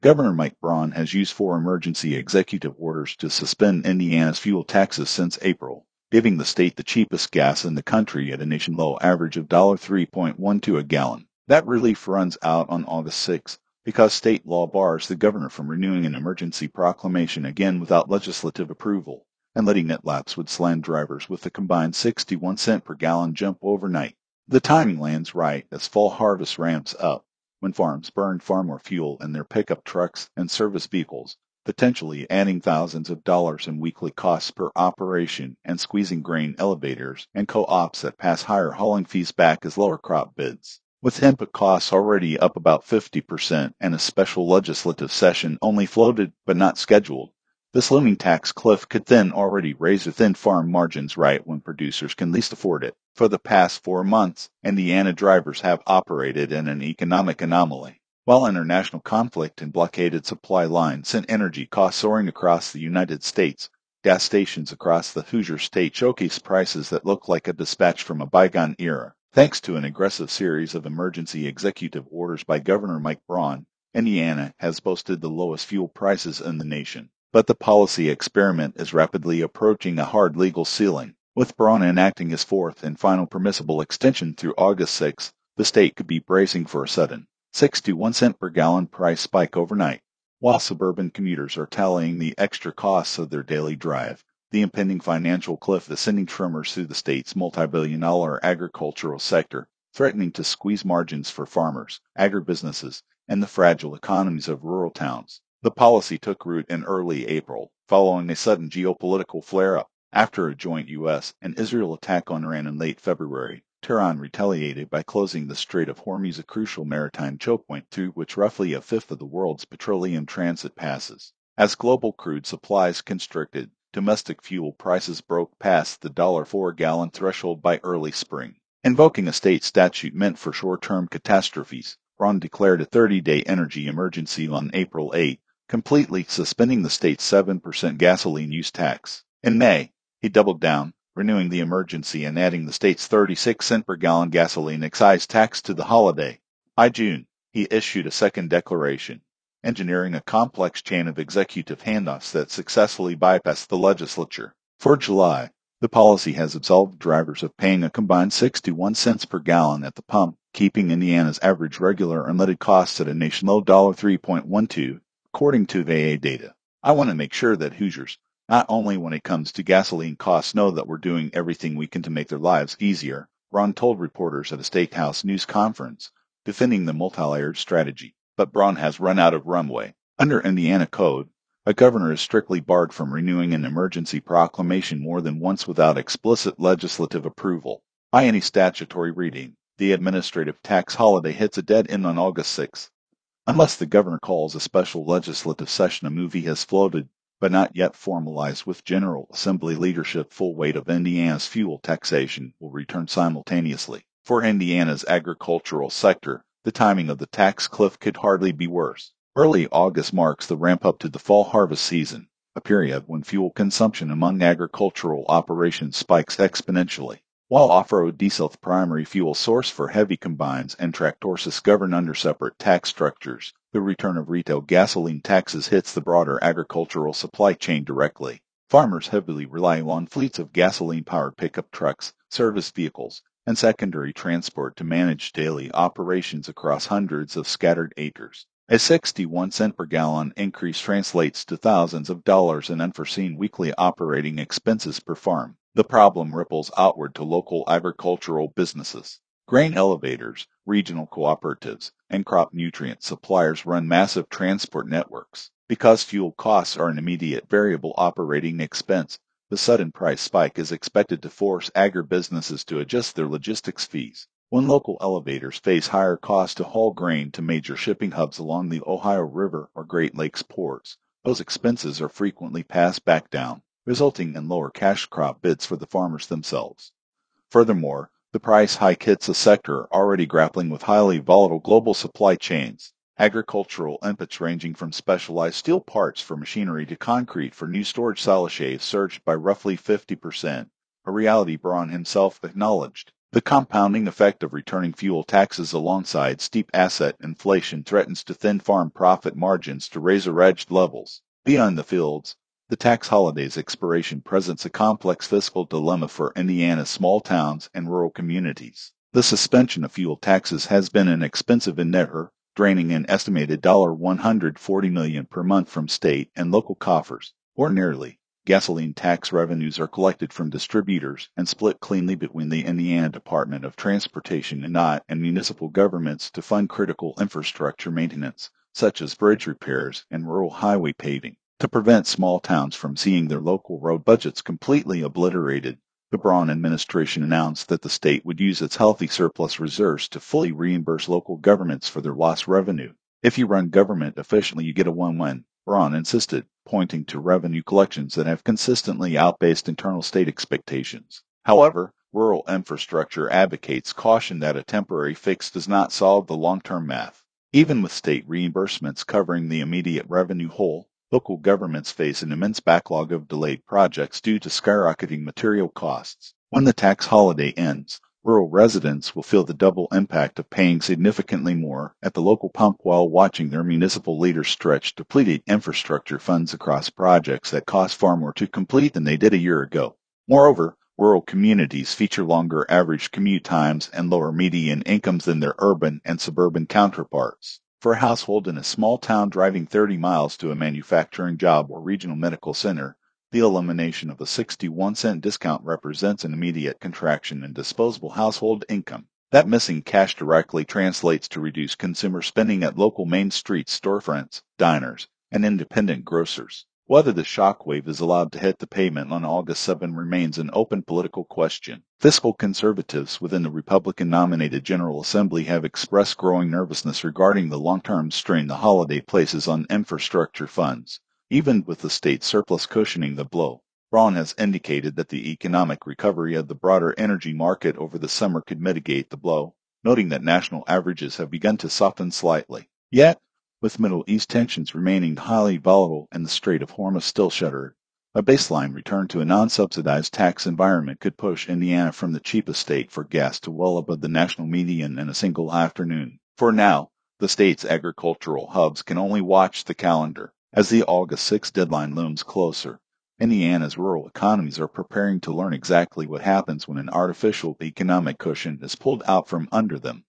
Governor Mike Braun has used 4 emergency executive orders to suspend Indiana's fuel taxes since April, giving the state the cheapest gas in the country at a nation low average of $3.12 a gallon. That relief runs out on August 6 because state law bars the governor from renewing an emergency proclamation again without legislative approval, and letting it lapse would slam drivers with a combined 61 cent per gallon jump overnight. The timing lands right as fall harvest ramps up, when farms burn far more fuel in their pickup trucks and service vehicles, potentially adding thousands of dollars in weekly costs per operation and squeezing grain elevators and co-ops that pass higher hauling fees back as lower crop bids. With input costs already up about 50% and a special legislative session only floated but not scheduled, this looming tax cliff could then already razor thin farm margins right when producers can least afford it. For the past 4 months, Indiana drivers have operated in an economic anomaly. While international conflict and blockaded supply lines sent energy costs soaring across the United States, gas stations across the Hoosier state showcase prices that look like a dispatch from a bygone era. Thanks to an aggressive series of emergency executive orders by Governor Mike Braun, Indiana has boasted the lowest fuel prices in the nation. But the policy experiment is rapidly approaching a hard legal ceiling. With Braun enacting his fourth and final permissible extension through August 6, the state could be bracing for a sudden 61 cent per gallon price spike overnight. While suburban commuters are tallying the extra costs of their daily drive, the impending financial cliff is sending tremors through the state's multi-billion-dollar agricultural sector, threatening to squeeze margins for farmers, agribusinesses, and the fragile economies of rural towns. The policy took root in early April, following a sudden geopolitical flare-up. After a joint U.S. and Israel attack on Iran in late February, Tehran retaliated by closing the Strait of Hormuz, a crucial maritime choke point through which roughly a fifth of the world's petroleum transit passes. As global crude supplies constricted, domestic fuel prices broke past the $4 gallon threshold by early spring. Invoking a state statute meant for short-term catastrophes, Braun declared a 30-day energy emergency on April 8, completely suspending the state's 7% gasoline use tax. In May, he doubled down, renewing the emergency and adding the state's 36-cent per gallon gasoline excise tax to the holiday. By June, he issued a second declaration, engineering a complex chain of executive handoffs that successfully bypassed the legislature. For July, the policy has absolved drivers of paying a combined 61 cents per gallon at the pump, keeping Indiana's average regular unleaded costs at a nation low $3.12, according to VA data. I want to make sure that Hoosiers, not only when it comes to gasoline costs, know that we're doing everything we can to make their lives easier, Braun told reporters at a State House news conference, defending the multi-layered strategy. But Braun has run out of runway. Under Indiana code, a governor is strictly barred from renewing an emergency proclamation more than once without explicit legislative approval. By any statutory reading, the administrative tax holiday hits a dead end on August 6. Unless the governor calls a special legislative session, a move he has floated but not yet formalized with General Assembly leadership, full weight of Indiana's fuel taxation will return simultaneously. For Indiana's agricultural sector, the timing of the tax cliff could hardly be worse. Early August marks the ramp-up to the fall harvest season, a period when fuel consumption among agricultural operations spikes exponentially. While off-road diesel, the primary fuel source for heavy combines and tractors, governed under separate tax structures, the return of retail gasoline taxes hits the broader agricultural supply chain directly. Farmers heavily rely on fleets of gasoline-powered pickup trucks, service vehicles, and secondary transport to manage daily operations across hundreds of scattered acres. A 61 cent per gallon increase translates to thousands of dollars in unforeseen weekly operating expenses per farm. The problem ripples outward to local agricultural businesses. Grain elevators, regional cooperatives, and crop nutrient suppliers run massive transport networks. Because fuel costs are an immediate variable operating expense, the sudden price spike is expected to force agribusinesses to adjust their logistics fees. When local elevators face higher costs to haul grain to major shipping hubs along the Ohio River or Great Lakes ports, those expenses are frequently passed back down, resulting in lower cash crop bids for the farmers themselves. Furthermore, the price hike hits a sector already grappling with highly volatile global supply chains. Agricultural inputs ranging from specialized steel parts for machinery to concrete for new storage silochets surged by roughly 50%, a reality Braun himself acknowledged. The compounding effect of returning fuel taxes alongside steep asset inflation threatens to thin farm profit margins to razor-edged levels. Beyond the fields, the tax holiday's expiration presents a complex fiscal dilemma for Indiana's small towns and rural communities. The suspension of fuel taxes has been an expensive endeavor, draining an estimated $140 million per month from state and local coffers. Ordinarily, gasoline tax revenues are collected from distributors and split cleanly between the Indiana Department of Transportation and municipal governments to fund critical infrastructure maintenance, such as bridge repairs and rural highway paving. To prevent small towns from seeing their local road budgets completely obliterated, the Braun administration announced that the state would use its healthy surplus reserves to fully reimburse local governments for their lost revenue. If you run government efficiently, you get a win-win, Braun insisted, pointing to revenue collections that have consistently outpaced internal state expectations. However, rural infrastructure advocates caution that a temporary fix does not solve the long-term math. Even with state reimbursements covering the immediate revenue hole, local governments face an immense backlog of delayed projects due to skyrocketing material costs. When the tax holiday ends, rural residents will feel the double impact of paying significantly more at the local pump while watching their municipal leaders stretch depleted infrastructure funds across projects that cost far more to complete than they did a year ago. Moreover, rural communities feature longer average commute times and lower median incomes than their urban and suburban counterparts. For a household in a small town driving 30 miles to a manufacturing job or regional medical center, the elimination of a 61-cent discount represents an immediate contraction in disposable household income. That missing cash directly translates to reduced consumer spending at local Main Street storefronts, diners, and independent grocers. Whether the shockwave is allowed to hit the pavement on August 7 remains an open political question. Fiscal conservatives within the Republican-nominated General Assembly have expressed growing nervousness regarding the long-term strain the holiday places on infrastructure funds, even with the state surplus cushioning the blow. Braun has indicated that the economic recovery of the broader energy market over the summer could mitigate the blow, noting that national averages have begun to soften slightly. Yet, with Middle East tensions remaining highly volatile and the Strait of Hormuz still shuttered, a baseline return to a non-subsidized tax environment could push Indiana from the cheapest state for gas to well above the national median in a single afternoon. For now, the state's agricultural hubs can only watch the calendar. As the August 6 deadline looms closer, Indiana's rural economies are preparing to learn exactly what happens when an artificial economic cushion is pulled out from under them.